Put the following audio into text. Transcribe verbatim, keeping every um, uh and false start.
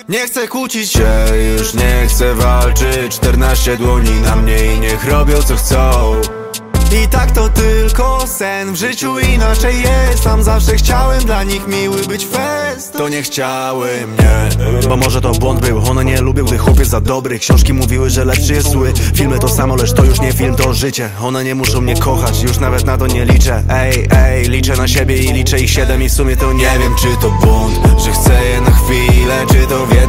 Nie chcę kłócić się, już nie chcę walczyć. Czternaście dłoni na mnie i niech robią co chcą. I tak to tylko sen, w życiu inaczej jest. Tam zawsze chciałem dla nich miły być fest. To nie chciały mnie, bo może to błąd był. One nie lubią, gdy chłopiec za dobry. Książki mówiły, że lepszy jest zły. Filmy to samo, lecz to już nie film, to życie. One nie muszą mnie kochać, już nawet na to nie liczę. Ej, ej, liczę na siebie i liczę ich siedem. I w sumie to nie wiem, czy to błąd, że chcę je na chwilę, czy to wiem.